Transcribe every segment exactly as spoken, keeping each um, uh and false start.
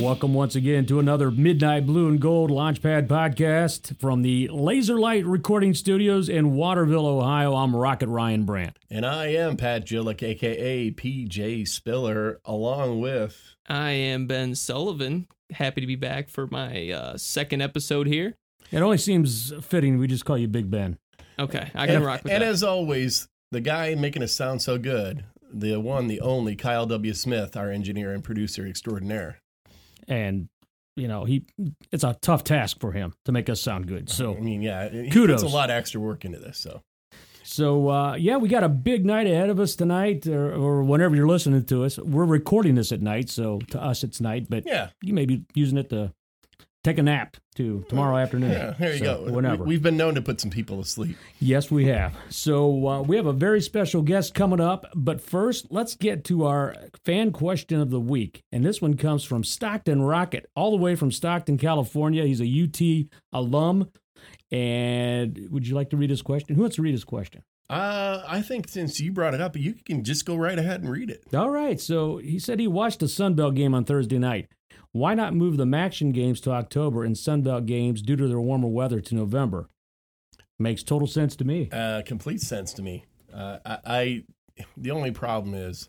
Welcome once again to another Midnight Blue and Gold Launchpad podcast from the Laser Light Recording Studios in Waterville, Ohio. I'm Rocket Ryan Brandt. And I am Pat Gillick, a k a. P J Spiller, along with... I am Ben Sullivan. Happy to be back for my uh, second episode here. It only seems fitting we just call you Big Ben. Okay, I can and, rock with and that. And as always, the guy making us sound so good, the one, the only, Kyle W. Smith, our engineer and producer extraordinaire. And, you know, he it's a tough task for him to make us sound good. So, I mean, yeah, he kudos. puts a lot of extra work into this, so... So, uh, yeah, we got a big night ahead of us tonight, or, or whenever you're listening to us. We're recording this at night, so to us it's night, but yeah. you may be using it to take a nap to tomorrow afternoon. Yeah, there you so, go. Whenever. We, we've been known to put some people to sleep. Yes, we have. So uh, we have a very special guest coming up, but first, let's get to our fan question of the week. And this one comes from Stockton Rocket, all the way from Stockton, California. He's a U T alum. And would you like to read his question? Who wants to read his question? Uh, I think since you brought it up, you can just go right ahead and read it. All right. So he said he watched the Sunbelt game on Thursday night. Why not move the Maction games to October and Sunbelt games due to their warmer weather to November? Makes total sense to me. Uh, complete sense to me. Uh, I, I the only problem is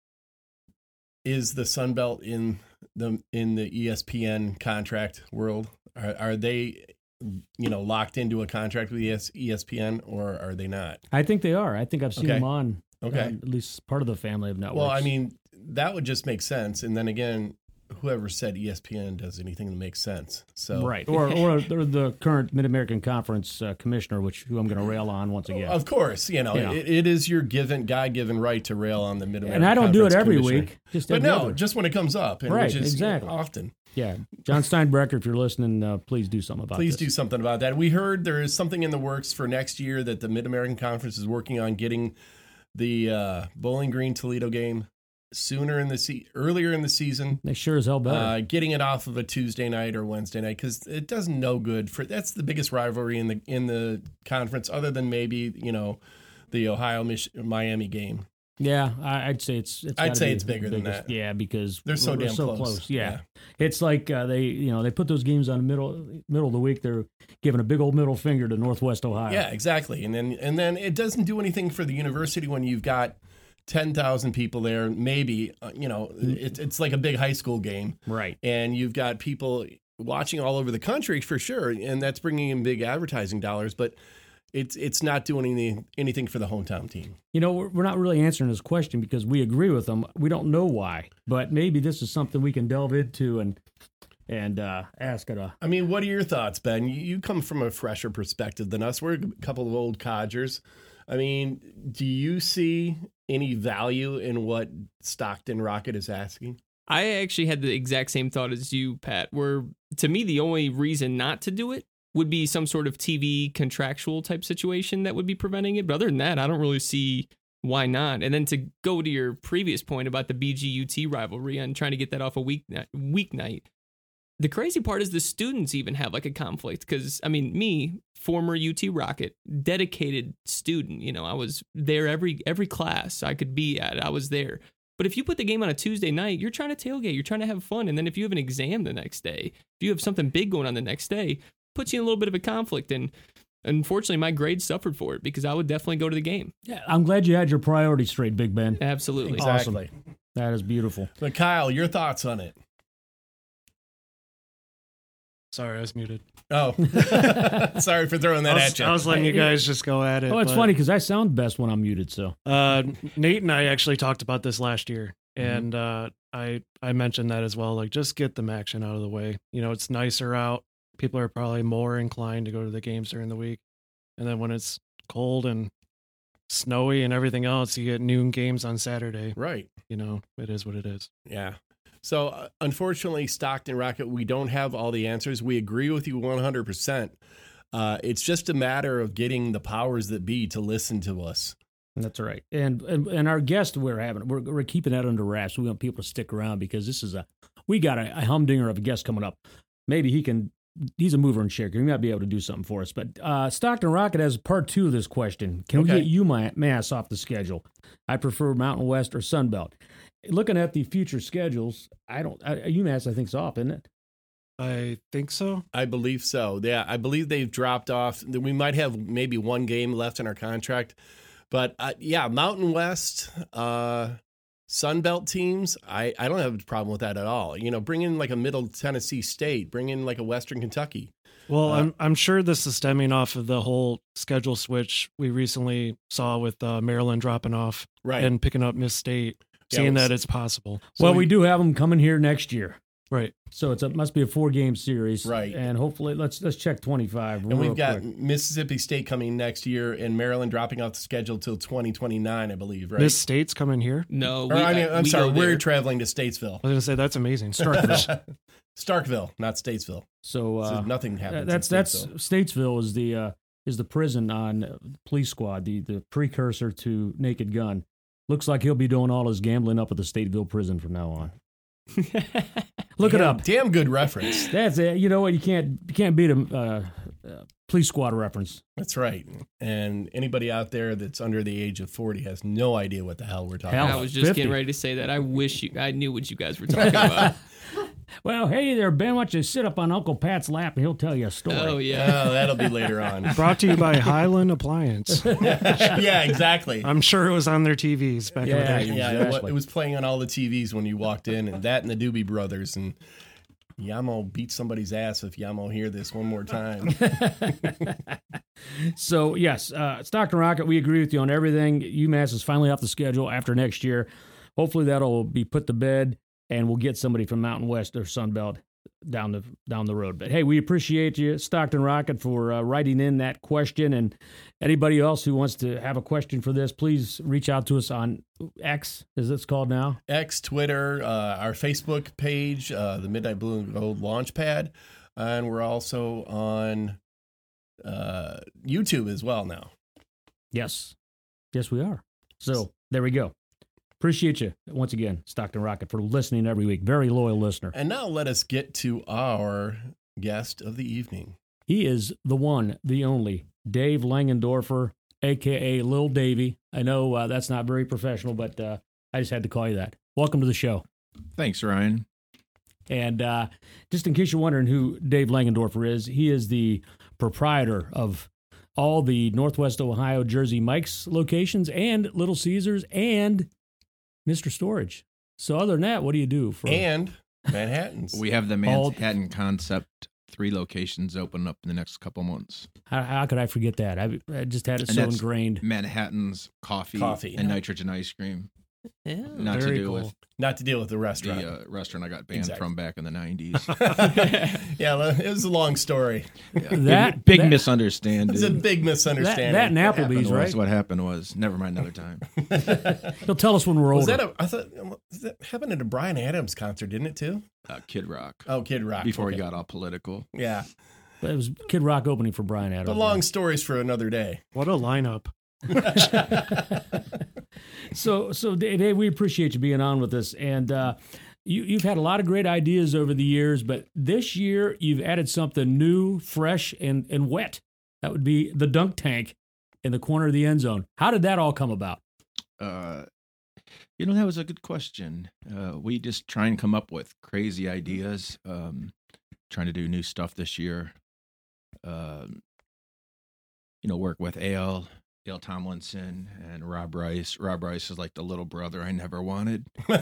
is the Sunbelt in the in the E S P N contract world. Are, are they, you know, locked into a contract with E S P N, or are they not? I think they are. I think I've seen okay. them on. Okay, uh, at least part of the family of networks. Well, I mean, that would just make sense. And then again, whoever said E S P N does anything that makes sense. So right, or or the current Mid American Conference uh, commissioner, which who I'm going to rail on once again. Of course, you know, you know. It, it is your given God given right to rail on the Mid American. And I don't do it every commissioner. week, just but every no, other. just when it comes up, and right? which is exactly. often. Yeah, John Steinbrecher, if you're listening, uh, please do something about please this. do something about that. We heard there is something in the works for next year that the Mid American Conference is working on getting the uh, Bowling Green Toledo game sooner in the se- earlier in the season. They sure as hell better. Uh, getting it off of a Tuesday night or Wednesday night, because it does no good for. That's the biggest rivalry in the in the conference, other than maybe you know the Ohio Mich- Miami game. Yeah, I, I'd say it's. it's I'd say be it's bigger than biggest, that. Yeah, because they're so we're, damn we're so close. close. Yeah. yeah, it's like uh, they, you know, they put those games on the middle middle of the week. They're giving a big old middle finger to Northwest Ohio. Yeah, exactly. And then and then it doesn't do anything for the university when you've got ten thousand people there. Maybe uh, you know it, it's like a big high school game, right? And you've got people watching all over the country for sure, and that's bringing in big advertising dollars, but. It's it's not doing any, anything for the hometown team. You know, we're, we're not really answering this question because we agree with them. We don't know why, but maybe this is something we can delve into and and uh, ask it. A, I mean, what are your thoughts, Ben? You, you come from a fresher perspective than us. We're a couple of old codgers. I mean, do you see any value in what Stockton Rocket is asking? I actually had the exact same thought as you, Pat, where to me, the only reason not to do it would be some sort of T V contractual type situation that would be preventing it. But other than that, I don't really see why not. And then to go to your previous point about the B G U T rivalry and trying to get that off a week weeknight, the crazy part is the students even have like a conflict. Because, I mean, me, former U T Rocket, dedicated student, you know, I was there every every class I could be at. I was there. But if you put the game on a Tuesday night, you're trying to tailgate, you're trying to have fun. And then if you have an exam the next day, if you have something big going on the next day, puts you in a little bit of a conflict, and unfortunately my grades suffered for it because I would definitely go to the game. Yeah, I'm glad you had your priorities straight, Big Ben. Absolutely. Exactly. Awesome. That is beautiful. But Kyle, your thoughts on it? Sorry, I was muted. Oh, sorry for throwing that I was, at you. I was letting you guys just go at it. Oh, it's but, funny because I sound best when I'm muted. So uh, Nate and I actually talked about this last year, and uh, I I mentioned that as well. Like, just get the action out of the way. You know, it's nicer out. People are probably more inclined to go to the games during the week. And then when it's cold and snowy and everything else, you get noon games on Saturday. Right. You know, it is what it is. Yeah. So, uh, unfortunately, Stockton Rocket, we don't have all the answers. We agree with you one hundred percent. Uh, it's just a matter of getting the powers that be to listen to us. That's right. And and, and our guest we're having, we're, we're keeping that under wraps. We want people to stick around because this is a, we got a, a humdinger of a guest coming up. Maybe he can, he's a mover and shaker. He might be able to do something for us. But uh, Stockton Rocket has part two of this question. Can Okay. we get UMass off the schedule? I prefer Mountain West or Sunbelt. looking at the future schedules, I don't. I, UMass, I think, is off, isn't it? I think so. I believe so. Yeah, I believe they've dropped off. We might have maybe one game left in our contract, but uh, yeah, Mountain West, uh, Sun Belt teams. I, I don't have a problem with that at all. You know, bring in like a Middle Tennessee State, bring in like a Western Kentucky. Well, Uh, I'm I'm sure this is stemming off of the whole schedule switch we recently saw with uh, Maryland dropping off Right. and picking up Miss State, Yeah, seeing it was- that it's possible. Well, we do have them coming here next year. Right. So it's a, must be a four game series, Right. And hopefully, let's let's check twenty five. And we've got Mississippi State coming next year, and Maryland dropping off the schedule till twenty twenty-nine, I believe. Right. Miss State's coming here. No, Or, we, I mean, I'm we sorry, go we're there. traveling to Statesville. I was gonna say that's amazing. Starkville. Starkville, not Statesville. So, uh, So nothing happens. that's in that's Statesville. Statesville is the uh, is the prison on uh, Police Squad, the the precursor to Naked Gun. Looks like he'll be doing all his gambling up at the Stateville prison from now on. Look it Damn- up. Damn good reference. That's it. You know what? You can't you can't beat a uh, uh, Police Squad reference. That's right. And anybody out there that's under the age of forty has no idea what the hell we're talking Hell, I about. was just fifty. getting ready to say that. I wish you. I knew what you guys were talking about. Well, hey there, Ben. Why don't you sit up on Uncle Pat's lap and he'll tell you a story. Oh yeah. Oh, that'll be later on. Brought to you by Highland Appliance. Yeah, exactly. I'm sure it was on their T Vs back in the Yeah, day. Yeah, it, exactly. wa- it was playing on all the T Vs when you walked in, and that and the Doobie Brothers. And Yamo beat somebody's ass if Yamo hear this one more time. So, yes, uh, Stockton Rocket, we agree with you on everything. UMass is finally off the schedule after next year. Hopefully that'll be put to bed, and we'll get somebody from Mountain West or Sun Belt down the down the road. But, hey, we appreciate you, Stockton Rocket, for uh, writing in that question. And anybody else who wants to have a question for this, please reach out to us on X, as it's called now. X, Twitter, uh, our Facebook page, uh, the Midnight Blue and Gold Launchpad, and we're also on uh, YouTube as well now. Yes. Yes, we are. So, there we go. Appreciate you once again, Stockton Rocket, for listening every week. Very loyal listener. And now let us get to our guest of the evening. He is the one, the only, Dave Langendorfer, a k a. Lil Davey. I know uh, that's not very professional, but uh, I just had to call you that. Welcome to the show. Thanks, Ryan. And uh, just in case you're wondering who Dave Langendorfer is, he is the proprietor of all the Northwest Ohio Jersey Mike's locations and Little Caesars and Mister Storage. So other than that, what do you do for And Manhattan's. We have the All- Manhattan Concept, three locations open up in the next couple months. how, how could I forget that? I, I just had it And so that's- ingrained. Manhattan's coffee, Coffee. and nitrogen ice cream. Yeah. Not Very to do cool. with Not to deal with the restaurant. the uh, restaurant I got banned Exactly. from back in the nineties. Yeah, well, it was a long story. That big that, misunderstanding. It's a big that, misunderstanding. that and What Applebee's, happened right? was- What happened was, never mind another time. He'll tell us when we're Was older. that a? I thought that happened at a Bryan Adams concert, didn't it too? Uh, Kid Rock. Oh, Kid Rock. Before okay. he got all political. Yeah, It was Kid Rock opening for Brian Adams. but long stories for another day. What a lineup. So, so Dave, we appreciate you being on with us, and uh, you, you've had a lot of great ideas over the years, but this year you've added something new, fresh, and and wet. That would be the dunk tank in the corner of the end zone. How did that all come about? Uh, you know, that was a good question. Uh, we just try and come up with crazy ideas. Um, trying to do new stuff this year. Um, you know, work with Ale, Ale Tomlinson, and Rob Rice. Rob Rice is like the little brother I never wanted, but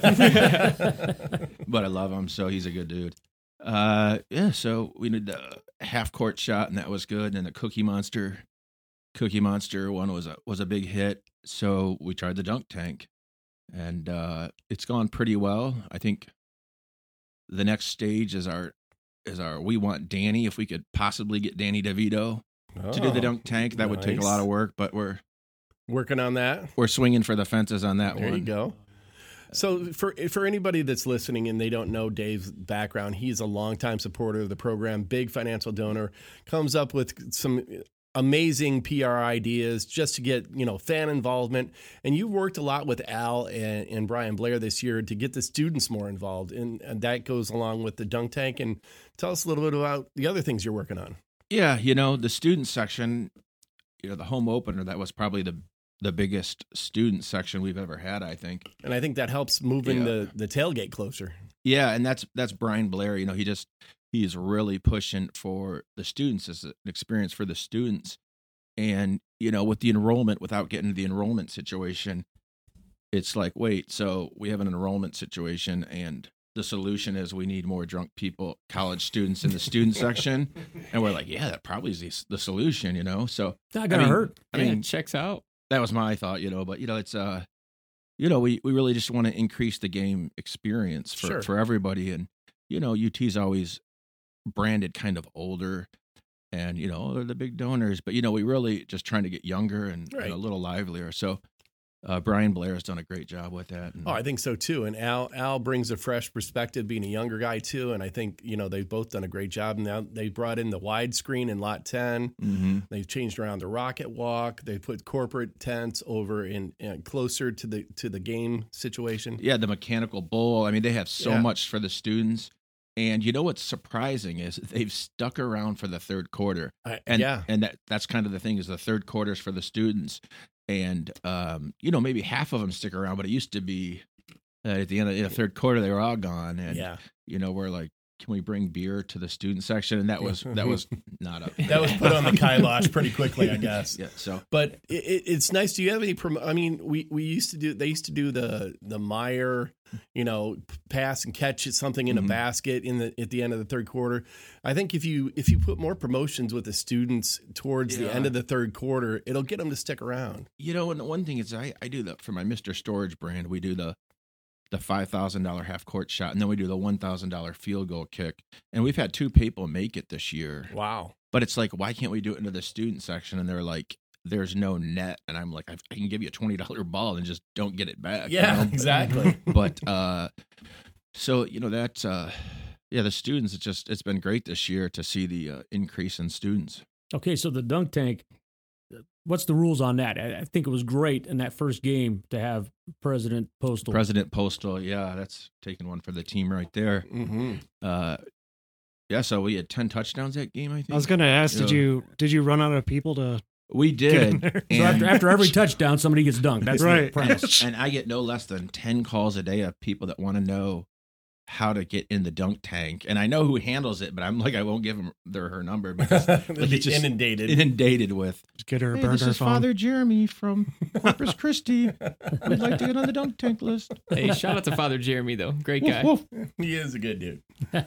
I love him, so he's a good dude. Uh, yeah, so we did a half court shot, and that was good. And the Cookie Monster, Cookie Monster one was a was a big hit. So we tried the dunk tank, and uh, it's gone pretty well. I think the next stage is our is our we want Danny, if we could possibly get Danny DeVito to do the Oh, dunk tank. That would take a lot of nice. work, but we're Working on that. we're swinging for the fences on that There one. you go. So for for anybody that's listening and they don't know Dave's background, he's a longtime supporter of the program, big financial donor, comes up with some amazing P R ideas just to get, you know, fan involvement. And you worked a lot with Al and, and Brian Blair this year to get the students more involved. And, and that goes along with the dunk tank. And tell us a little bit about the other things you're working on. Yeah, you know, the student section, you know, the home opener, that was probably the the biggest student section we've ever had, I think. And I think that helps moving Yeah. the, the tailgate closer. Yeah, and that's that's Brian Blair. You know, he just he's really pushing for the students as an experience for the students. And you know, with the enrollment, without getting to the enrollment situation, it's like, wait, so we have an enrollment situation, and the solution is we need more drunk people, college students in the student section, and we're like, yeah, that probably is the, the solution. You know, so Not gonna I mean, hurt. I Yeah, mean, it checks out. that was my thought, you know, but you know, it's uh you know, we, we really just want to increase the game experience for, Sure. for everybody. And, you know, U T's always branded kind of older and, you know, they're the big donors, but you know, we really just trying to get younger and, Right. and a little livelier. So uh, Brian Blair has done a great job with that. And, Oh, I think so too. And Al Al brings a fresh perspective, being a younger guy too. And I think you know they've both done a great job. Now they brought in the widescreen in Lot ten. Mhm. They've changed around the rocket walk. They put corporate tents over in, in closer to the to the game situation. yeah, the mechanical bowl. I mean, they have so Yeah. much for the students. And you know what's surprising is they've stuck around for the third quarter. I, And yeah, and that that's kind of the thing is the third quarters for the students, and um, you know maybe half of them stick around, but it used to be uh, at the end of the third quarter they were all gone, and yeah. you know we're like, can we bring beer to the student section? And that was that was not a That was put on the kibosh pretty quickly, I guess. yeah. So But it, it, it's nice. Do you have any? Prom- I mean, we, we used to do. They used to do the the Meyer, you know, p- pass and catch it something in Mhm. a basket in the at the end of the third quarter. I think if you if you put more promotions with the students towards the Yeah. end of the third quarter, it'll get them to stick around. you know, and the one thing is I I do that for my Mister Storage brand. We do the the five thousand dollar half court shot, and then we do the one thousand dollar field goal kick. And we've had two people make it this year. Wow. But it's like, why can't we do it into the student section? And they're like, there's no net. And I'm like, I I can give you a twenty dollar ball and just don't get it back. you Yeah, know? exactly. But, uh, so, you know, that's, uh, yeah, the students, it's just, it's been great this year to see the uh, increase in students. Okay, so the dunk tank. What's the rules on that? I I think it was great in that first game to have President Postal. President Postal, yeah, that's taking one for the team right there. hmm Uh, yeah, so we had ten touchdowns that game, I think. I was going to ask, did Yeah. you did you run out of people to we get in did. there? So after, And- after every touchdown, somebody gets dunked. That's Right. the premise. and I get no less than ten calls a day of people that want to know how to get in the dunk tank. And I know who handles it, but I'm like, I won't give them their her number because They'll be it's just inundated. inundated with, Just get her a hey, burner this is phone. Father Jeremy from Corpus Christi. We'd like to get on the dunk tank list. Hey, shout out to Father Jeremy though, great guy. Woof, woof. He is a good dude.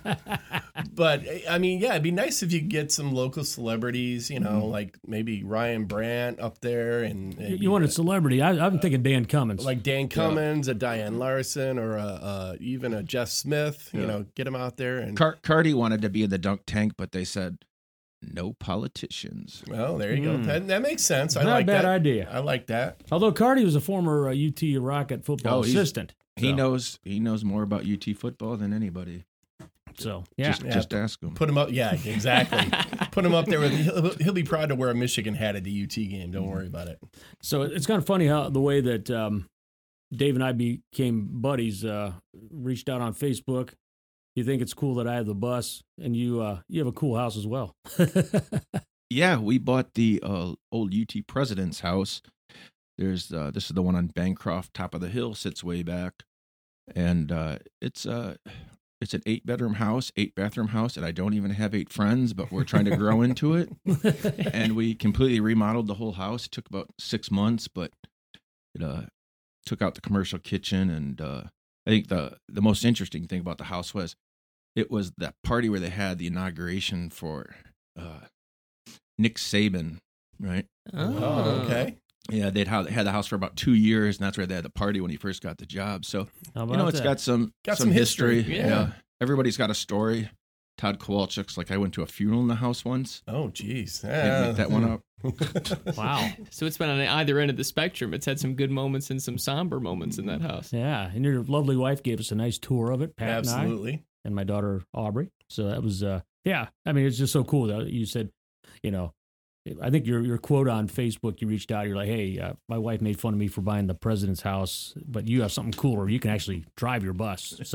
But I mean, yeah, it'd be nice if you could get some local celebrities, you know, like maybe Ryan Brandt up there, and, You- and you want a celebrity? I, I'm thinking Dan Cummins. like Dan Cummins, a Diane Larson, or a, a even a Jeff Smith. You Yeah. know, get him out there. And Car- Cardi wanted to be in the dunk tank, but they said, no politicians. well, there you Hmm. go. That, that makes sense. I Not like a bad that. idea. I like that. Although Cardi was a former uh, U T Rocket football Oh, he's- assistant. He So- knows he knows more about U T football than anybody. So yeah, Just, Yeah. just ask him. Put him up. Yeah, exactly. Put him up there with. He'll, he'll be proud to wear a Michigan hat at the U T game. Don't worry about it. so it's kind of funny how the way that um, Dave and I became buddies. Uh, reached out on Facebook. You think it's cool that I have the bus, and you uh, you have a cool house as well. Yeah, we bought the uh, old U T president's house. There's uh, this is the one on Bancroft, top of the hill, sits way back, and uh, it's uh, it's an eight bedroom house, eight bathroom house, and I don't even have eight friends, but we're trying to grow into it. And we completely remodeled the whole house. It took about six months, but it uh, took out the commercial kitchen, and uh, I think the the most interesting thing about the house was it was that party where they had the inauguration for uh, Nick Saban, right? Oh, okay. Yeah, they'd had had the house for about two years, and that's where they had the party when he first got the job. So How you know, about it's that? got some Got some, some history. history, Yeah. yeah. Everybody's got a story. Todd Kowalczyk's like, I went to a funeral in the house once. Oh, geez. Can't make that one up. Wow. So it's been on either end of the spectrum. It's had some good moments and some somber moments in that house. Yeah, and your lovely wife gave us a nice tour of it, Pat and I, Absolutely. and my daughter Aubrey. So that was, uh, yeah. I mean, it's just so cool that you said, you know, I think your your quote on Facebook, you reached out. You're like, hey, uh, my wife made fun of me for buying the president's house, but you have something cooler. You can actually drive your bus. So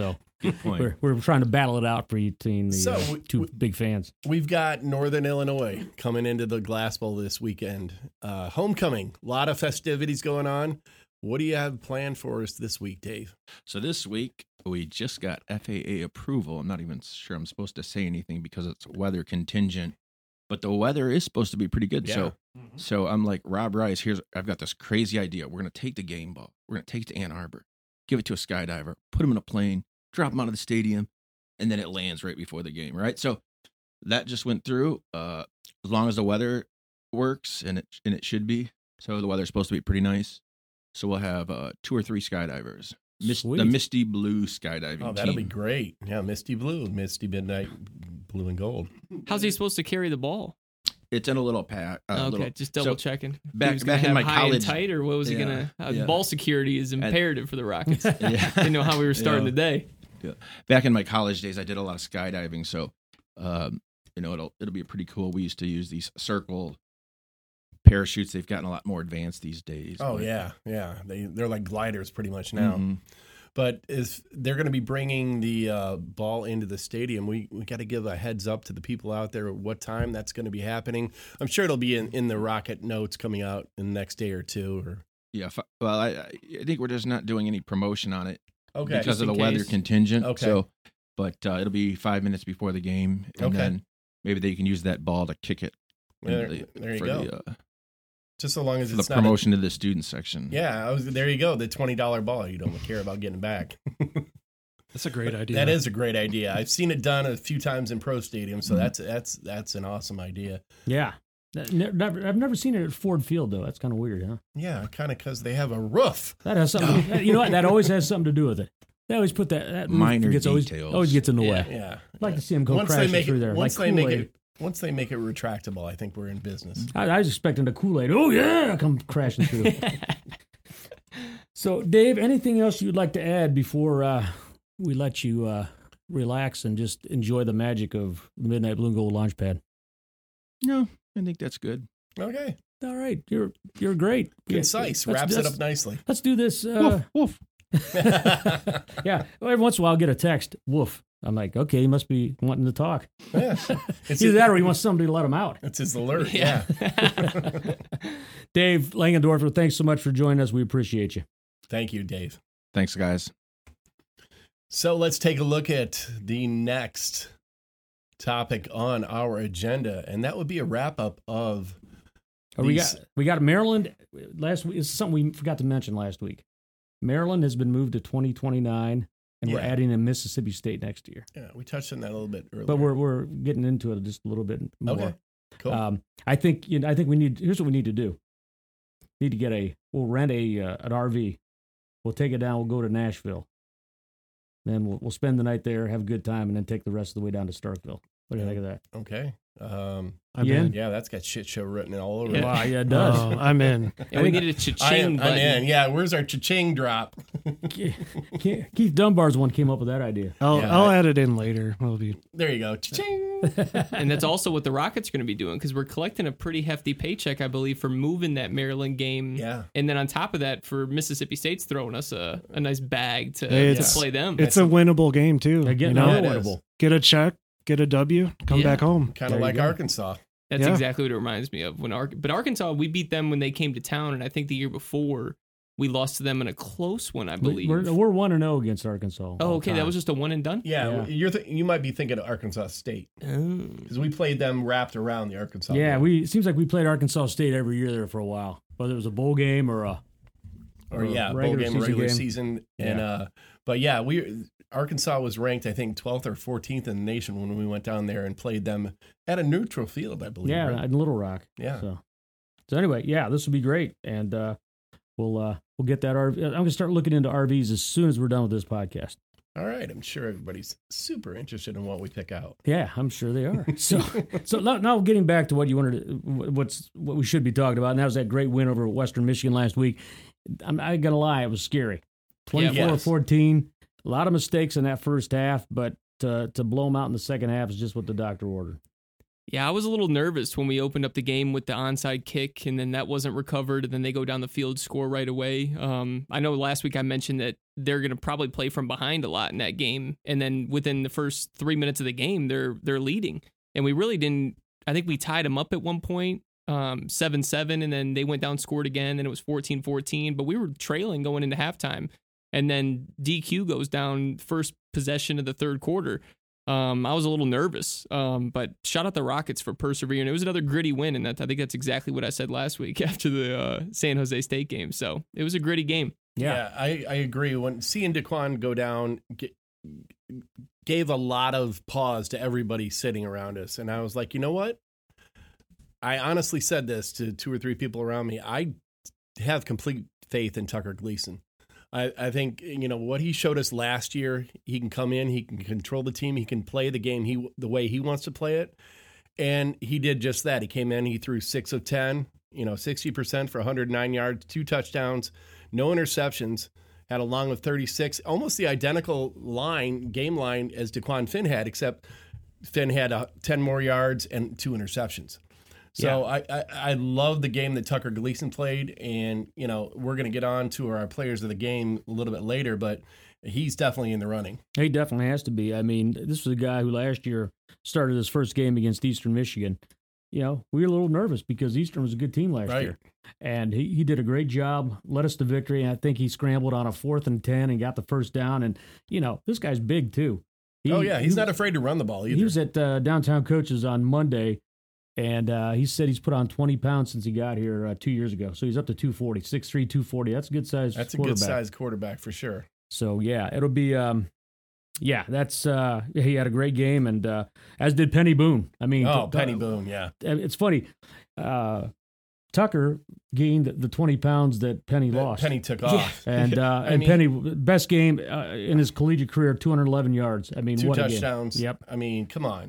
Good point. We're, we're trying to battle it out for you between the So, uh, we- two we- big fans. We've got Northern Illinois coming into the Glass Bowl this weekend. Uh, homecoming, a lot of festivities going on. What do you have planned for us this week, Dave? So this week we just got F A A approval. I'm not even sure I'm supposed to say anything because it's weather contingent, but the weather is supposed to be pretty good. Yeah. So, so I'm like, Rob Rice, here's I've got this crazy idea. We're gonna take the game ball. We're gonna take it to Ann Arbor, give it to a skydiver, put him in a plane, drop him out of the stadium, and then it lands right before the game. Right. So that just went through. Uh, as long as the weather works, and it and it should be. So the weather's supposed to be pretty nice. So we'll have uh, two or three skydivers. Mis- Sweet. the Misty Blue skydiving Oh, that'll team. be great. Yeah, Misty Blue, Misty Midnight Blue and Gold. How's he supposed to carry the ball? It's in a little pack. Uh, okay, little, just double so checking. back- he was gonna back in have my high college- and tight, or what was he Yeah, gonna? Uh, yeah. Ball security is imperative for the Rockets. Yeah. Didn't know how we were starting Yeah. the day. Back in my college days, I did a lot of skydiving. So, um, you know, it'll it'll be pretty cool. We used to use these circle parachutes. They've gotten a lot more advanced these days. Oh but- yeah, yeah. They they're like gliders pretty much now. Mhm. But if they're going to be bringing the uh, ball into the stadium, we, we got to give a heads up to the people out there what time that's going to be happening. I'm sure it'll be in, in the Rocket notes coming out in the next day or two. Or Yeah. fi- Well, I I think we're just not doing any promotion on it okay, because Just of the in weather case. contingent. Okay. So, but uh, it'll be five minutes before the game, and Okay. then maybe they can use that ball to kick it. into There- the- there you for go. The, uh, just so long as for it's the not. A, promotion to the student section. yeah, I was, there you go. The twenty dollar ball. You don't care about getting back. That's a great idea. That is a great idea. I've seen it done a few times in pro stadiums, so Mhm. that's that's that's an awesome idea. Yeah. That- ne- never, I've never seen it at Ford Field, though. That's kind of weird, huh? Yeah, kind of because they have a roof. That has something. You know what? That always has something to do with it. They always put that. that roof Minor Oh, gets always, details. always gets in the Yeah. way. Yeah, I'd like to see them go once they crashing make through it, there. once like they make Kool-Aid. it, once they make it retractable, I think we're in business. I, I was expecting the Kool-Aid. Oh yeah, come crashing through. So, Dave, anything else you'd like to add before uh, we let you uh, relax and just enjoy the magic of the Midnight Blue and Gold Launchpad? No, I think that's good. Okay, All right, you're you're great. concise, Yeah, let's- wraps it let's- up nicely. Let's do this. Uh, Woof, woof. yeah, every once in a while I'll get a text. Woof. I'm like, okay, he must be wanting to talk. Yeah. It's Either that or he wants somebody to let him out. It's his alert. Yeah. Dave Langendorfer, thanks so much for joining us. We appreciate you. Thank you, Dave. Thanks, guys. So let's take a look at the next topic on our agenda, and that would be a wrap up of. Oh, we these- got we got Maryland last week. It's something we forgot to mention last week. Maryland has been moved to twenty twenty-nine, and we're Yeah. adding in Mississippi State next year. Yeah, we touched on that a little bit earlier. But we're we're getting into it just a little bit more. okay. Cool. Um, I think you know, I think we need. Here's what we need to do. Need to get a. We'll rent a uh, an R V. We'll take it down. We'll go to Nashville. Then we'll we'll spend the night there, have a good time, and then take the rest of the way down to Starkville. What do you think of that? okay. Um, I'm Yeah. in. yeah, that's got shit show written all over Yeah. it. Wow, yeah, it does. Oh, I'm in. And we think- needed a I cha-ching am, I'm button. in. Yeah, where's our cha-ching drop? Keith Keith Dunbar's the one came up with that idea. I'll Yeah, I'll I- add it in later. It'll be There you go. Cha-ching. And that's also what the Rockets are going to be doing because we're collecting a pretty hefty paycheck, I believe, for moving that Maryland game. Yeah. And then on top of that, for Mississippi State's throwing us a, a nice bag to, Hey, to it's- play them. it's a winnable game too. Again, you know, Yeah, it another is. winnable. get a check, get a W, come Yeah. back home. Kind There of you like go. Arkansas. That's Yeah. exactly what it reminds me of. When Ar- But Arkansas, we beat them when they came to town, and I think the year before we lost to them in a close one, I believe. We're we're one and zero against Arkansas. oh, okay, that was just a one and done. Yeah, Yeah. you're th- you might be thinking of Arkansas State Oh. because we played them wrapped around the Arkansas. Yeah, game. we it seems like we played Arkansas State every year there for a while, whether it was a bowl game or a or or yeah, bowl regular game, season regular game. season, and Yeah. uh, but yeah, we Arkansas was ranked I think twelfth or fourteenth in the nation when we went down there and played them at a neutral field, I believe. yeah right? in Little Rock. yeah. So, so anyway, yeah, this will be great, and uh, we'll uh, we'll get that R V. I'm gonna start looking into R Vs as soon as we're done with this podcast. All right, I'm sure everybody's super interested in what we pick out. Yeah, I'm sure they are. So, so now, now getting back to what you wanted, to, what's what we should be talking about, and that was that great win over Western Michigan last week. I'm I gotta lie, it was scary. twenty-four Yes. fourteen, a lot of mistakes in that first half, but to to blow them out in the second half is just what the doctor ordered. Yeah, I was a little nervous when we opened up the game with the onside kick, and then that wasn't recovered, and then they go down the field, score right away. Um, I know last week I mentioned that they're going to probably play from behind a lot in that game, and then within the first three minutes of the game, they're they're leading, and we really didn't. I think we tied them up at one point, um, seven seven, and then they went down, scored again, and it was fourteen fourteen, but we were trailing going into halftime, and then D Q goes down first possession of the third quarter. Um, I was a little nervous, um, but shout out the Rockets for persevering. It was another gritty win, and that, I think that's exactly what I said last week after the uh, San Jose State game. So it was a gritty game. Yeah, yeah I, I agree. When seeing Daquan go down g- gave a lot of pause to everybody sitting around us, and I was like, you know what? I honestly said this to two or three people around me. I have complete faith in Tucker Gleason. I, I think, you know, what he showed us last year, he can come in, he can control the team, he can play the game he the way he wants to play it. And he did just that. He came in, he threw six of ten, you know, sixty percent for one hundred nine yards, two touchdowns, no interceptions, had a long of thirty-six, almost the identical line, game line as Daquan Finn had, except Finn had uh, ten more yards and two interceptions. So yeah. I, I, I love the game that Tucker Gleason played, and, you know, we're going to get on to our players of the game a little bit later, but he's definitely in the running. He definitely has to be. I mean, this was a guy who last year started his first game against Eastern Michigan. You know, we were a little nervous because Eastern was a good team last right. year, and he, he did a great job, led us to victory, and I think he scrambled on a fourth and ten and got the first down, and, you know, this guy's big too. He, oh, yeah, he's he not was, afraid to run the ball either. He was at uh, Downtown Coaches on Monday, and uh, he said he's put on twenty pounds since he got here uh, two years ago. So he's up to two forty, six three, two forty. That's a good size That's quarterback. That's a good size quarterback for sure. So, yeah, it'll be, um, yeah, that's, uh, he had a great game, and uh, as did Penny Boone. I mean, oh, t- Penny uh, Boone, yeah. It's funny. Uh, Tucker gained the twenty pounds that Penny that lost. Penny took off. Yeah. And uh, and mean, Penny, best game uh, in his collegiate career, two hundred eleven yards. I mean, two what touchdowns. A game. Yep. I mean, come on.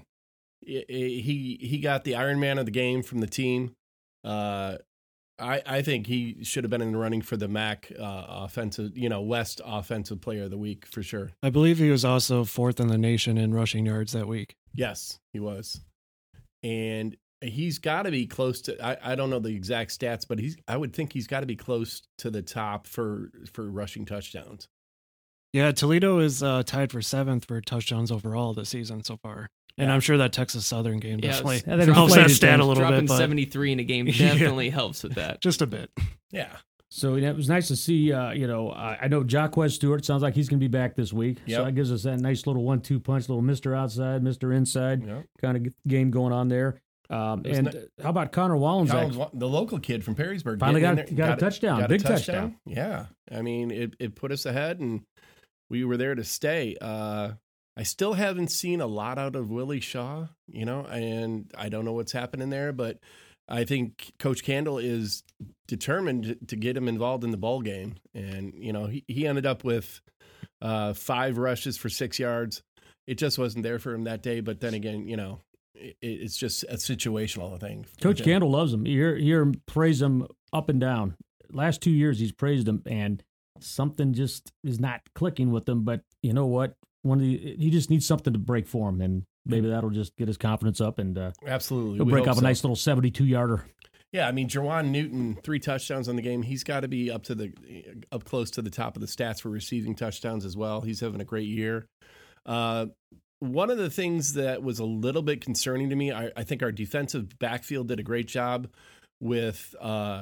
He he got the Iron Man of the game from the team. Uh, I I think he should have been in the running for the M A C uh, offensive, you know, West Offensive Player of the Week for sure. I believe he was also fourth in the nation in rushing yards that week. Yes, he was, and he's got to be close to. I, I don't know the exact stats, but he's. I would think he's got to be close to the top for for rushing touchdowns. Yeah, Toledo is uh, tied for seventh for touchdowns overall this season so far. And yeah. I'm sure that Texas Southern game yeah, definitely yeah, helps that stat a little dropping bit. But seventy-three in a game definitely yeah, helps with that. Just a bit. Yeah. So it was nice to see, uh, you know, I, I know Jaquez Stewart sounds like he's going to be back this week. Yep. So that gives us that nice little one two punch, little Mister Outside, Mister Inside Yep. kind of game going on there. Um, and not, how about Connor Wallensack? Collins, the local kid from Perrysburg. Finally got, there, got, got a touchdown, got big a touchdown. touchdown. Yeah. I mean, it, it put us ahead, and we were there to stay. Uh, I still haven't seen a lot out of Willie Shaw, you know, and I don't know what's happening there, but I think Coach Candle is determined to get him involved in the ball game. And, you know, he, he ended up with uh, five rushes for six yards. It just wasn't there for him that day. But then again, you know, it, it's just a situational thing. Coach Candle loves him. You hear, hear him praise him up and down. Last two years he's praised him, and something just is not clicking with him. But you know what? One of the, he just needs something to break for him, and maybe that'll just get his confidence up, and uh, absolutely he'll we break up so. a nice little seventy-two yarder. Yeah, I mean, Jawan Newton, three touchdowns on the game. He's got to be up to the up close to the top of the stats for receiving touchdowns as well. He's having a great year. Uh, one of the things that was a little bit concerning to me, I, I think our defensive backfield did a great job with uh,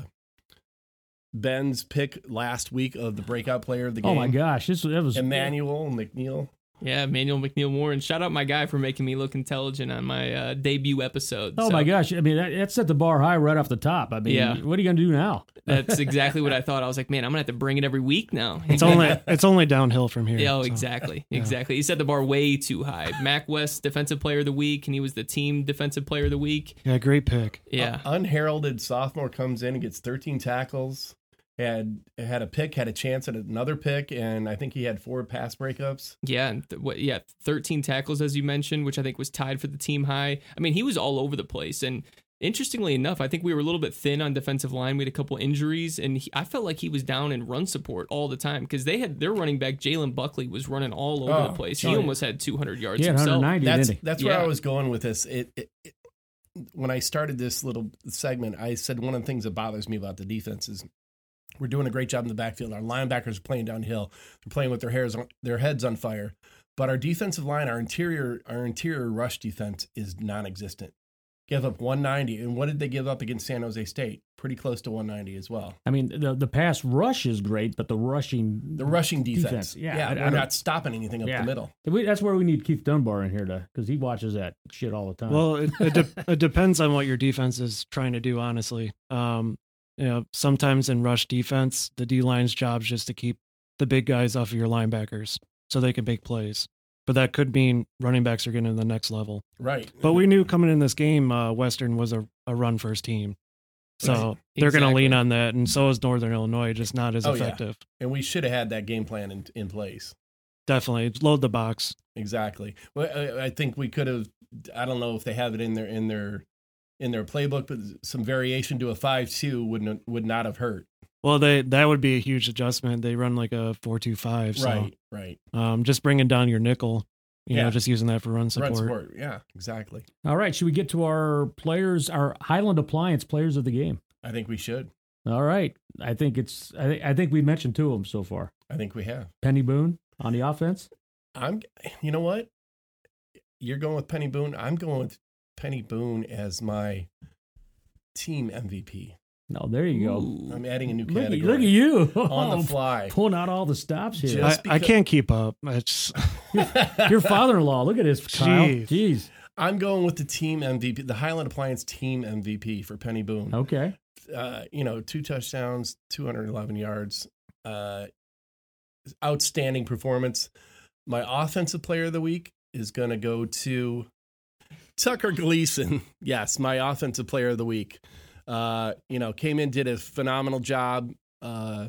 Ben's pick last week of the breakout player of the game. Oh my gosh, this that was Emmanuel McNeil. Yeah, Emmanuel McNeil Moore, and shout out my guy for making me look intelligent on my uh, debut episode. Oh so. my gosh, I mean that, that set the bar high right off the top. I mean, yeah. what are you going to do now? That's exactly what I thought. I was like, man, I'm gonna have to bring it every week now. It's only it's only downhill from here. Yeah, oh, so. exactly, Yeah. exactly. He set the bar way too high. Mac West, Defensive Player of the Week, and he was the team Defensive Player of the Week. Yeah, great pick. Yeah, Uh, unheralded sophomore comes in and gets thirteen tackles. Had had a pick, had a chance at another pick, and I think he had four pass breakups. yeah, and th- what, yeah, thirteen tackles as you mentioned, which I think was tied for the team high. I mean, he was all over the place, and interestingly enough, I think we were a little bit thin on defensive line. We had a couple injuries, and he, I felt like he was down in run support all the time because they had their running back Jalen Buckley was running all over Oh, the place. He oh, yeah. almost had two hundred yards He had himself. one hundred ninety, That's didn't he? that's where Yeah. I was going with this. It, it, it when I started this little segment, I said one of the things that bothers me about the defense is we're doing a great job in the backfield. Our linebackers are playing downhill. They're playing with their hairs on, their heads on fire. But our defensive line, our interior, our interior rush defense is non-existent. Give up one ninety, and what did they give up against San Jose State? Pretty close to one ninety as well. I mean, the the pass rush is great, but the rushing the rushing defense, defense yeah, yeah, I, we're I not stopping anything up yeah. the middle. We, that's where we need Keith Dunbar in here to because he watches that shit all the time. Well, it, it, de- it depends on what your defense is trying to do, honestly. Um, you know, sometimes in rush defense, the D line's job is just to keep the big guys off of your linebackers so they can make plays. But that could mean running backs are getting to the next level. Right. But we knew coming in this game, uh, Western was a, a run first team. So Right. they're going to Exactly. lean on that. And so is Northern Illinois, just not as Oh, yeah. effective. And we should have had that game plan in, in place. Definitely. Load the box. Exactly. Well, I, I think we could have. I don't know if they have it in their in their in their playbook, but some variation to a five two wouldn't would not have hurt. Well, they that would be a huge adjustment. They run like a four two five. So, Right. Right. um, just bringing down your nickel, you Yeah. know, just using that for run support. Run support. Yeah. Exactly. all right, should we get to our players, our Highland Appliance players of the game? I think we should. All right, I think it's. I, think I think we mentioned two of them so far. I think we have. Penny Boone on the offense. I'm. You know what? You're going with Penny Boone. I'm going with Penny Boone as my team M V P. No, there you go. Ooh. I'm adding a new Look at, category. look at you on the fly. pulling out all the stops here. Just- I, I because- can't keep up. It's, Your father-in-law. Look at this, Kyle. Jeez. Jeez. I'm going with the team M V P, the Highland Appliance team M V P for Penny Boone. Okay. Uh, you know, two touchdowns, two hundred eleven yards, uh, outstanding performance. My offensive player of the week is going to go to Tucker Gleason. Yes, my offensive player of the week. Uh, you know, came in, did a phenomenal job. Uh,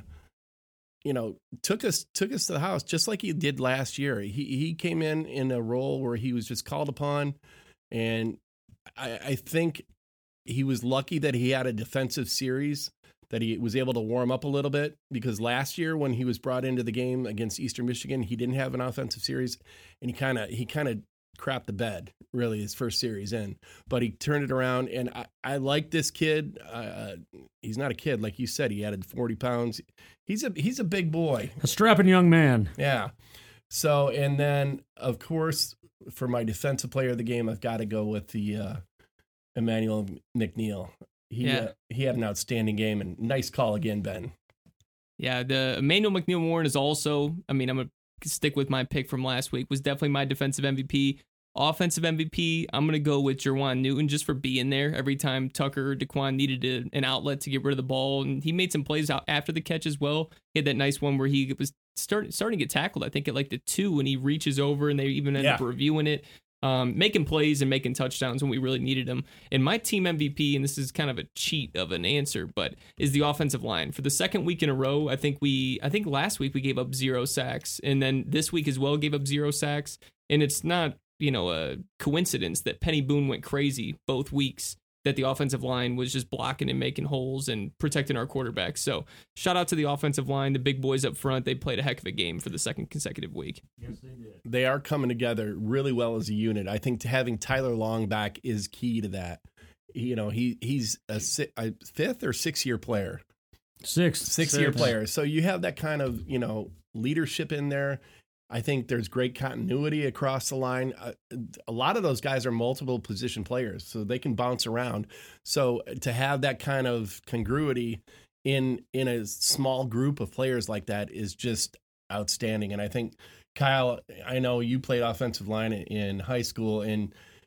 you know, took us took us to the house just like he did last year. He he came in in a role where he was just called upon, and I, I think he was lucky that he had a defensive series that he was able to warm up a little bit, because last year when he was brought into the game against Eastern Michigan, he didn't have an offensive series, and he kind of he kind of crapped the bed really his first series in, but he turned it around, and I, I like this kid. Uh, he's not a kid, like you said. He added forty pounds. He's a he's a big boy. A strapping young man. Yeah. So, and then of course for my defensive player of the game, I've got to go with the uh, Emmanuel McNeil. He Yeah. uh, he had an outstanding game, and nice call again, Ben. Yeah, the Emmanuel McNeil Warren is also, I mean, I'm going to stick with my pick from last week, was definitely my defensive M V P. Offensive M V P, I'm going to go with Jerwan Newton just for being there every time Tucker or Daquan needed a, an outlet to get rid of the ball. And he made some plays out after the catch as well. He had that nice one where he was start, starting to get tackled, I think at like the two, and he reaches over and they even end Yeah. up reviewing it. Um, making plays and making touchdowns when we really needed them. And my team M V P, and this is kind of a cheat of an answer, but is the offensive line. For the second week in a row, I think we, I think last week we gave up zero sacks, and then this week as well gave up zero sacks. And it's not, you know, a coincidence that Penny Boone went crazy both weeks, that the offensive line was just blocking and making holes and protecting our quarterback. So shout out to the offensive line, the big boys up front. They played a heck of a game for the second consecutive week. They are coming together really well as a unit. I think having Tyler Long back is key to that. You know, he he's a, si- a fifth or sixth year player, Six. six year player. So you have that kind of, you know, leadership in there. I think there's great continuity across the line. Uh, a lot of those guys are multiple position players, so they can bounce around. So to have that kind of congruity in in a small group of players like that is just outstanding. And I think, Kyle, I know you played offensive line in, in high school, and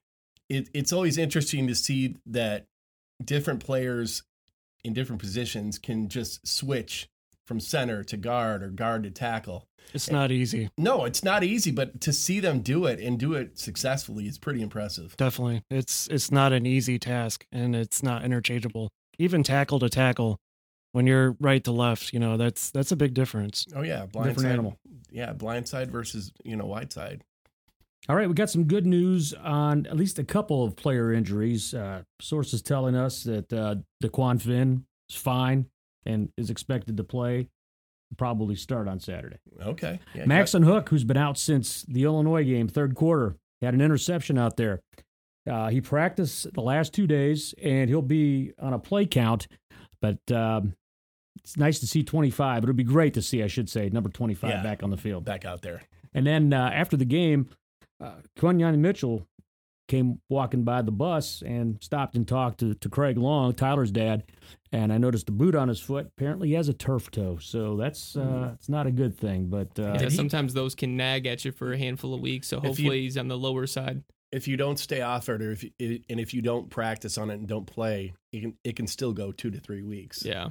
it, it's always interesting to see that different players in different positions can just switch from center to guard or guard to tackle. it's not easy. No, it's not easy, but to see them do it and do it successfully is pretty impressive. Definitely. It's it's not an easy task, and it's not interchangeable. Even tackle to tackle, when you're right to left, you know, that's that's a big difference. Oh yeah, blind Different side, animal. Yeah, blind side versus, you know, wide side. All right, we got some good news on at least a couple of player injuries. Uh, sources telling us that uh, Daquan Finn is fine and is expected to play, probably start on Saturday. Okay. Yeah, Maxon Hook, who's been out since the Illinois game, third quarter, had an interception out there. Uh, he practiced the last two days, and he'll be on a play count. But um, it's nice to see twenty-five. It would be great to see, I should say, number twenty-five Yeah. back on the field. Back out there. And then uh, after the game, uh, Quinyon Mitchell came walking by the bus and stopped and talked to, to Craig Long, Tyler's dad, and I noticed a boot on his foot. Apparently he has a turf toe, so that's uh, it's not a good thing. But uh, Yeah, sometimes those can nag at you for a handful of weeks, so hopefully you- he's on the lower side. If you don't stay off it, or if you, and if you don't practice on it and don't play, it can it can still go two to three weeks. Yeah.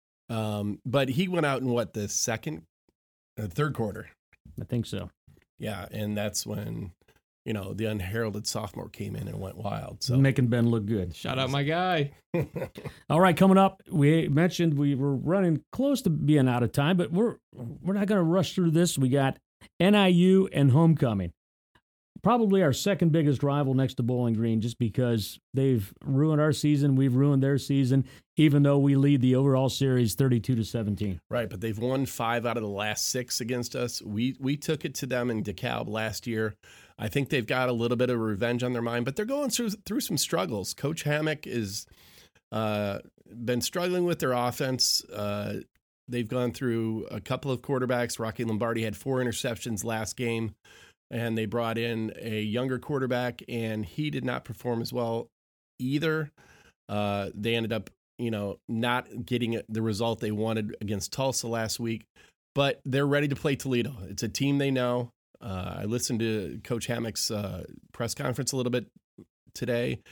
Um, but he went out in what, the second, uh, third quarter. I think so. Yeah, and that's when, you know, the unheralded sophomore came in and went wild. So Making Ben look good. Shout out my guy. All right, coming up, we mentioned we were running close to being out of time, but we're we're not going to rush through this. We got N I U and homecoming. Probably our second biggest rival next to Bowling Green, just because they've ruined our season, we've ruined their season, even though we lead the overall series thirty-two to seventeen. Right, but they've won five out of the last six against us. We we took it to them in DeKalb last year. I think they've got a little bit of revenge on their mind, but they're going through through some struggles. Coach Hammock is uh, been struggling with their offense. Uh, they've gone through a couple of quarterbacks. Rocky Lombardi had four interceptions last game, and they brought in a younger quarterback, and he did not perform as well either. Uh, they ended up, you know, not getting the result they wanted against Tulsa last week, but they're ready to play Toledo. It's a team they know. Uh, I listened to Coach Hammock's uh, press conference a little bit today,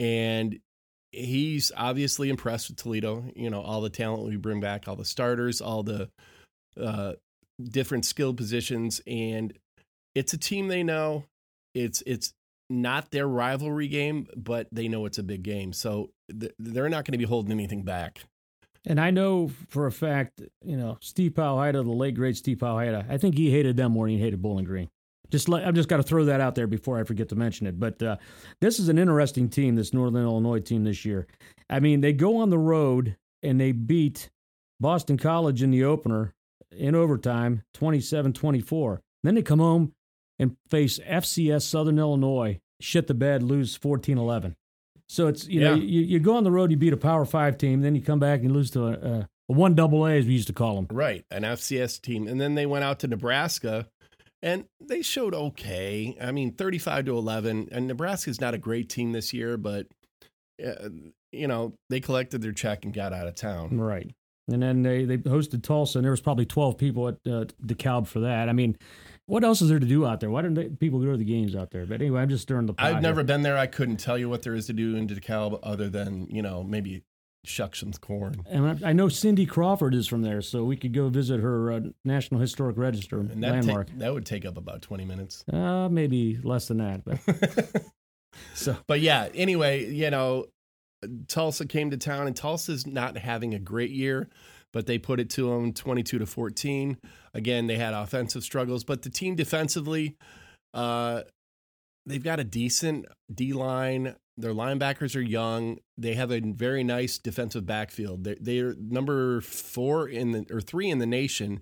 and he's obviously impressed with Toledo. You know, all the talent we bring back, all the starters, all the uh, different skill positions, and it's a team they know. It's it's not their rivalry game, but they know it's a big game, so th- they're not going to be holding anything back. And I know for a fact, you know, Steve Powhida, the late great Steve Powhida, I think he hated them more than he hated Bowling Green. Just let, I've just got to throw that out there before I forget to mention it. But uh, this is an interesting team, this Northern Illinois team this year. I mean, they go on the road and they beat Boston College in the opener in overtime, twenty-seven twenty-four. Then they come home and face F C S Southern Illinois, shit the bed, lose fourteen eleven. So it's, you know, Yeah. you, you go on the road, you beat a Power Five team, then you come back and lose to a, a, a one double A, as we used to call them. Right, an F C S team. And then they went out to Nebraska, and they showed okay. I mean, thirty-five to eleven. And Nebraska's not a great team this year, but, uh, you know, they collected their check and got out of town. Right. And then they, they hosted Tulsa, and there was probably twelve people at uh, DeKalb for that. I mean, what else is there to do out there? Why didn't they, people go to the games out there? But anyway, I'm just stirring the pot. I've never here. been there. I couldn't tell you what there is to do in DeKalb other than, you know, maybe shuck some corn. And I, I know Cindy Crawford is from there, so we could go visit her uh, National Historic Register And that, landmark. take, that would take up about twenty minutes. Uh, maybe less than that. But so But yeah, anyway, you know, Tulsa came to town, and Tulsa's not having a great year, but they put it to them twenty-two to fourteen. Again, they had offensive struggles, but the team defensively, uh, they've got a decent D-line. Their linebackers are young. They have a very nice defensive backfield. They're, they're number four in the or three in the nation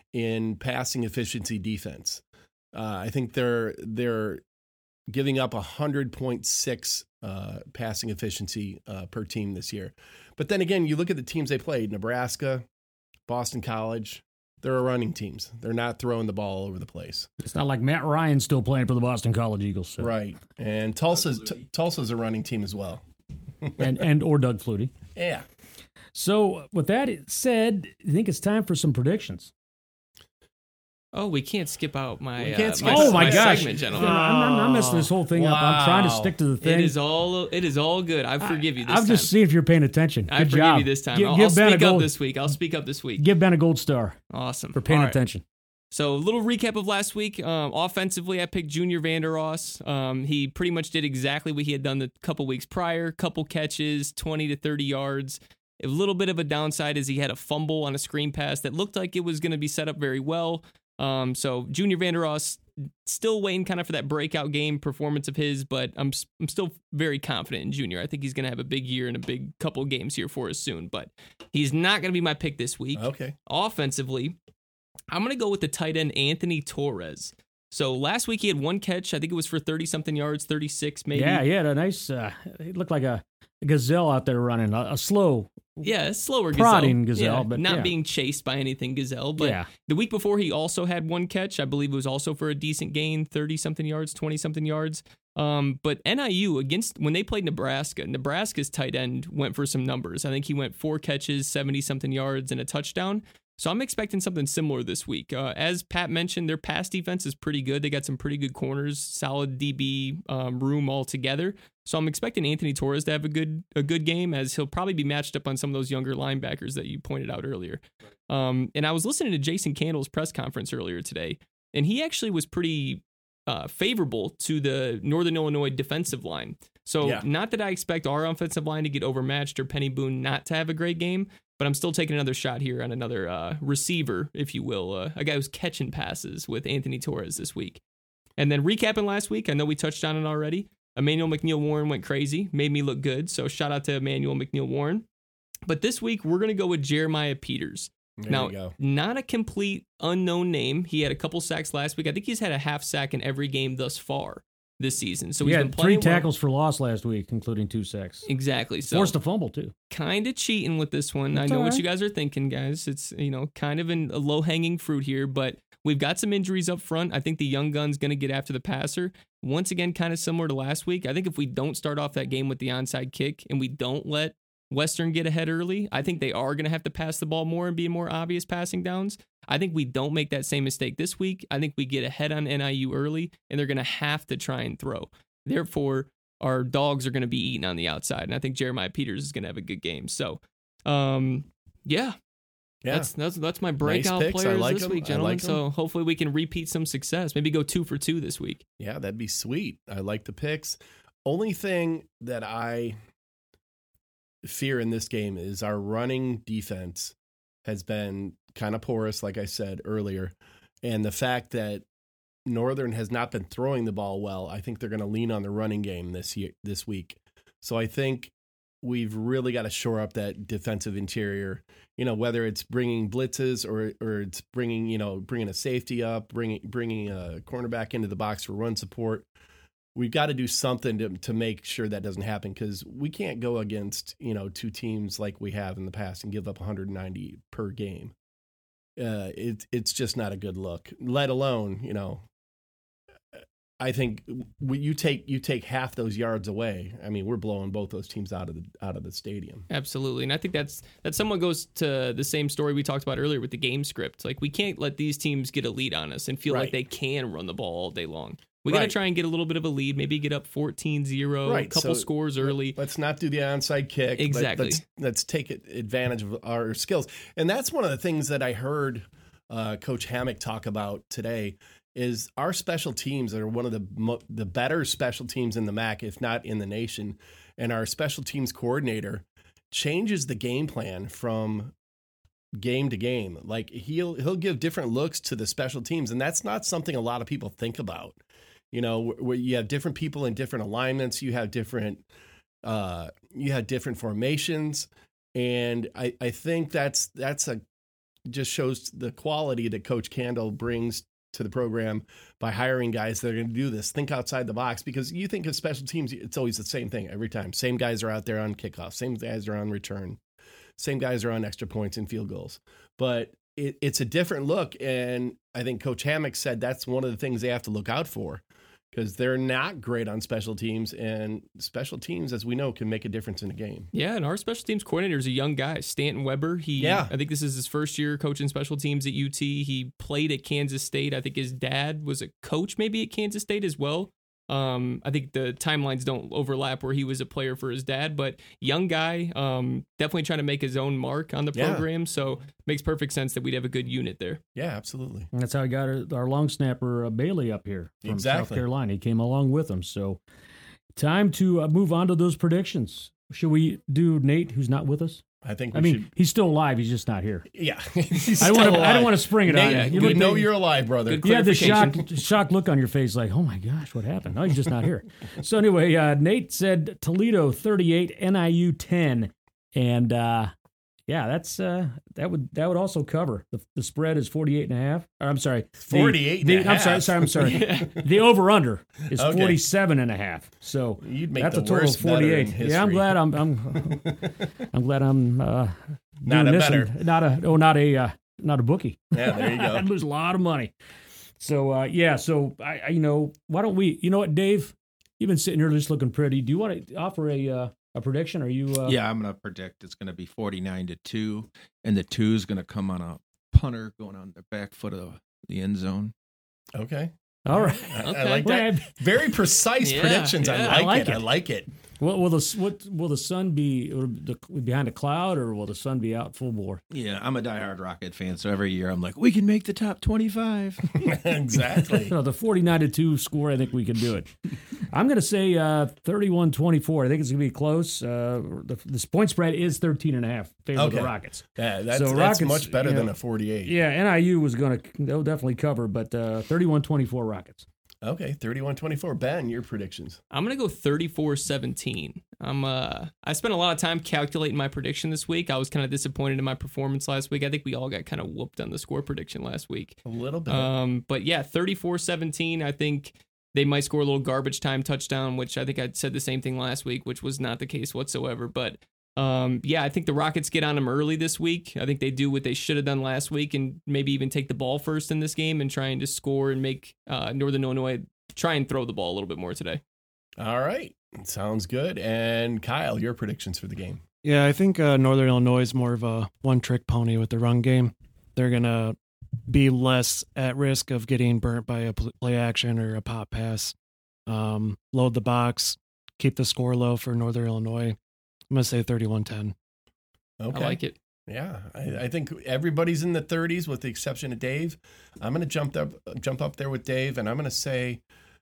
in passing efficiency defense. Uh, I think they're they're giving up one hundred point six uh, passing efficiency uh, per team this year. But then again, you look at the teams they played: Nebraska, Boston College. They're running teams. They're not throwing the ball all over the place. it's not like Matt Ryan's still playing for the Boston College Eagles. So. Right. And Tulsa's t- Tulsa's a running team as well. and, and or Doug Flutie. Yeah. So with that said, I think it's time for some predictions. Oh, we can't skip out my, We can't uh, skip my, out- Oh my my gosh! segment, You know, gentlemen. I'm, I'm, I'm messing this whole thing up. I'm trying to Wow. stick to the thing. It is all it is all good. I forgive you this I'm time. just seeing if you're paying attention. Good I forgive job. you this time. Gi- I'll, give I'll Ben a speak up gold, this week. I'll speak up this week. Give Ben a gold star Awesome. for paying All right. attention. So a little recap of last week. Um, offensively, I picked Junior Vandeross. Um, he pretty much did exactly what he had done the couple weeks prior. Couple catches, twenty to thirty yards. A little bit of a downside is he had a fumble on a screen pass that looked like it was going to be set up very well. Um, so Junior Vandeross, still waiting kind of for that breakout game performance of his, but I'm I'm still very confident in Junior. I think he's going to have a big year and a big couple games here for us soon, but he's not going to be my pick this week. Okay. Offensively, I'm going to go with the tight end Anthony Torres. So last week he had one catch. I think it was for thirty-something yards, thirty-six maybe. Yeah, he had a nice, uh, it looked like a, a gazelle out there running, a, a slow, Yeah, a slower prodding gazelle, gazelle, Yeah, but not yeah. being chased by anything gazelle. But Yeah. the week before, he also had one catch. I believe it was also for a decent gain, thirty-something yards, twenty-something yards. Um, but N I U, against when they played Nebraska, Nebraska's tight end went for some numbers. I think he went four catches, seventy-something yards, and a touchdown. So I'm expecting something similar this week. Uh, as Pat mentioned, their pass defense is pretty good. They got some pretty good corners, solid D B um, room altogether. So I'm expecting Anthony Torres to have a good a good game, as he'll probably be matched up on some of those younger linebackers that you pointed out earlier. Um, and I was listening to Jason Candle's press conference earlier today, and he actually was pretty uh, favorable to the Northern Illinois defensive line. So Yeah. not that I expect our offensive line to get overmatched or Penny Boone not to have a great game, but I'm still taking another shot here on another uh, receiver, if you will, uh, a guy who's catching passes with Anthony Torres this week. And then recapping last week, I know we touched on it already. Emmanuel McNeil Warren went crazy, made me look good. So shout out to Emmanuel McNeil Warren. But this week, we're going to go with Jeremiah Peters. There now, you go. not a complete unknown name. He had a couple sacks last week. I think he's had a half sack in every game thus far this season. So He he's had been three playing well. tackles for loss last week, including two sacks. Exactly. So Forced a fumble, too. kind of cheating with this one. That's I know all what right. you guys are thinking, guys. It's, you know, kind of an, a low-hanging fruit here, but we've got some injuries up front. I think the young gun's going to get after the passer. Once again, kind of similar to last week. I think if we don't start off that game with the onside kick and we don't let Western get ahead early, I think they are going to have to pass the ball more and be more obvious passing downs. I think we don't make that same mistake this week. I think we get ahead on N I U early, and they're going to have to try and throw. Therefore, our dogs are going to be eaten on the outside, and I think Jeremiah Peters is going to have a good game. So, um, yeah, Yeah. that's that's that's my breakout picks. I players like this 'em. week, I gentlemen. like 'em. So hopefully we can repeat some success. Maybe go two for two this week. Yeah, that'd be sweet. I like the picks. Only thing that I fear in this game is our running defense has been kind of porous, like I said earlier. And the fact that Northern has not been throwing the ball well, I think they're going to lean on the running game this year, this week. So I think we've really got to shore up that defensive interior, you know, whether it's bringing blitzes or or it's bringing, you know, bringing a safety up, bringing bringing a cornerback into the box for run support. We've got to do something to to make sure that doesn't happen, because we can't go against, you know, two teams like we have in the past and give up one hundred ninety per game. Uh, it, it's just not a good look, let alone, you know, I think we, you take you take half those yards away. I mean, we're blowing both those teams out of the out of the stadium. Absolutely. And I think that's that somewhat goes to the same story we talked about earlier with the game script. Like, we can't let these teams get a lead on us and feel Right. like they can run the ball all day long. We got to Right. try and get a little bit of a lead, maybe get up fourteen zero, Right, a couple so scores early. Let's not do the onside kick. Let- Exactly. Let's, let's take advantage of our skills. And that's one of the things that I heard uh, Coach Hammock talk about today is our special teams are one of the mo- the better special teams in the M A C, if not in the nation. And our special teams coordinator changes the game plan from game to game. Like, he'll he'll give different looks to the special teams, and that's not something a lot of people think about. You know, where you have different people in different alignments, you have different uh, you have different formations, and I, I think that's that's a just shows the quality that Coach Candle brings to the program by hiring guys that are going to do this. Think outside the box, because you think of special teams, it's always the same thing every time. Same guys are out there on kickoff, same guys are on return, same guys are on extra points and field goals. But it, it's a different look, and I think Coach Hammock said that's one of the things they have to look out for, because they're not great on special teams, and special teams, as we know, can make a difference in a game. Yeah, and our special teams coordinator is a young guy, Stanton Weber. He, Yeah. I think this is his first year coaching special teams at U T. He played at Kansas State. I think his dad was a coach maybe at Kansas State as well. Um, I think the timelines don't overlap where he was a player for his dad, but young guy, um, definitely trying to make his own mark on the Yeah. program. So makes perfect sense that we'd have a good unit there. Yeah, absolutely. And that's how we got our, our long snapper uh, Bailey up here from South Exactly. Carolina. He came along with him. So time to uh, move on to those predictions. Should we do Nate, who's not with us? I think we I mean, should. he's still alive. He's just not here. Yeah. I don't want to. I don't want to spring it on Nate, you. we look- know you're alive, brother. Good You had the shock, clarification. shocked look on your face, like, oh my gosh, what happened? No, he's just not here. So anyway, uh, Nate said Toledo thirty-eight, N I U ten, and uh, yeah, that's uh, that would that would also cover the, the spread is forty-eight and a half. Or, I'm sorry, the- forty-eight and the- a I'm half. sorry, sorry, I'm sorry. The over under is Okay. forty-seven and a half. So You'd make that's the a total of worst better in forty-eight. Yeah, I'm history. glad I'm I'm I'm glad I'm uh, Not doing a this better. and not a oh not a uh, not a bookie. Yeah, there you I'd go. lose a lot of money. So uh, yeah, so I, I you know why don't we you know what Dave, you've been sitting here just looking pretty. Do you want to offer a uh, a prediction? Are you uh, Yeah, I'm going to predict it's going to be forty-nine to two, and the two is going to come on a punter going on the back foot of the end zone. Okay. all right? I, I Okay. like that. Very precise Yeah, predictions. I yeah. like, I like it. it. I like it. What will the what will the sun be will the, behind a cloud or will the sun be out full bore? Yeah, I'm a diehard Rocket fan, so every year I'm like, we can make the top twenty-five. Exactly. So the forty-nine to two score, I think we can do it. I'm going to say uh, thirty-one twenty-four. I think it's going to be close. Uh, the, this point spread is thirteen and a half favor of the Okay. Rockets. Yeah, that's, So that's Rockets, much better you than know, a forty-eight. Yeah, N I U was going to they'll definitely cover, but uh, thirty-one twenty-four Rockets. Okay, thirty-one twenty-four. Ben, your predictions. I'm gonna go thirty-four seventeen. I'm uh I spent a lot of time calculating my prediction this week. I was kind of disappointed in my performance last week. I think we all got kind of whooped on the score prediction last week. A little bit. Um, but yeah, thirty-four seventeen. I think they might score a little garbage time touchdown, which I think I said the same thing last week, which was not the case whatsoever. But um, yeah, I think the Rockets get on them early this week. I think they do what they should have done last week and maybe even take the ball first in this game and trying to score and make uh, Northern Illinois try and throw the ball a little bit more today. All right. Sounds good. And Kyle, your predictions for the game. Yeah, I think uh, Northern Illinois is more of a one-trick pony with the run game. They're going to be less at risk of getting burnt by a pl- play action or a pop pass. Um, load the box, keep the score low for Northern Illinois. I'm going to say thirty-one ten. Okay. I like it. Yeah, I, I think everybody's in the thirties with the exception of Dave. I'm going to jump up, jump up there with Dave, and I'm going to say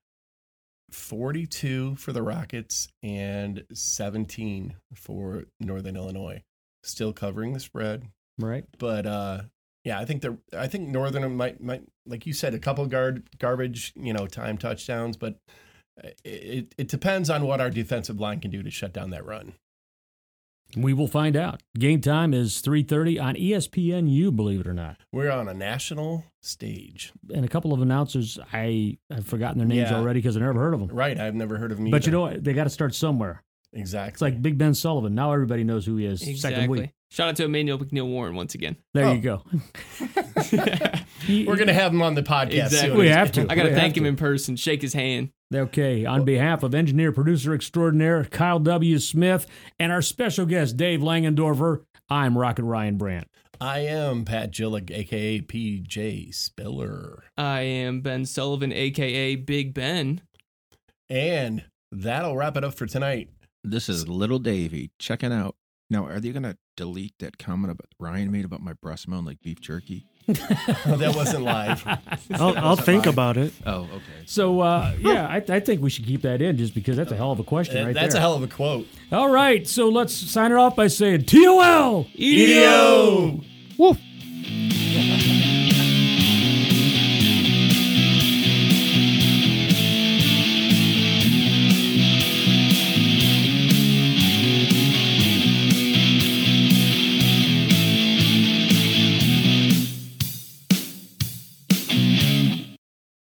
forty-two for the Rockets and seventeen for Northern Illinois. Still covering the spread, Right. but uh, yeah, I think the I think Northern might might like you said a couple guard garbage you know time touchdowns, but it it depends on what our defensive line can do to shut down that run. We will find out. Game time is three thirty on E S P N U, believe it or not. We're on a national stage. And a couple of announcers, I have forgotten their names Yeah. already because I've never heard of them. Right, I've never heard of them But either. you know what? They got to start somewhere. Exactly. It's like Big Ben Sullivan. Now everybody knows who he is. Second Exactly. week. Shout out to Emmanuel McNeil Warren once again. There Oh. you go. He- We're going to have him on the podcast Exactly. soon. We have to. I got to We thank have him to. in person, shake his hand. Okay, on behalf of engineer, producer extraordinaire Kyle W. Smith and our special guest Dave Langendorfer, I'm Rocket Ryan Brandt. I am Pat Gillick, a k a. P J Spiller. I am Ben Sullivan, a k a. Big Ben. And that'll wrap it up for tonight. This is Little Davey checking out. Now, are they going to delete that comment about Ryan made about my breast smelling like beef jerky? That wasn't live. I'll, I'll think about it. Oh, okay. So, uh, yeah, I, I think we should keep that in just because that's a hell of a question right That's there. a hell of a quote. All right, so let's sign it off by saying T O L! E D O! Woof.